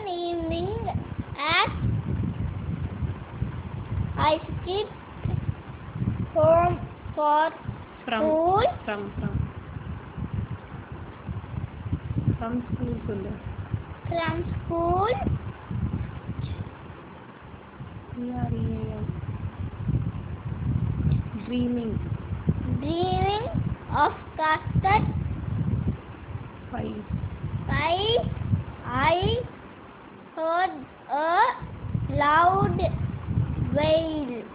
one evening as I skipped home for school. From school சொல்லு. From school. Dreaming of casket spice. I heard a loud wail.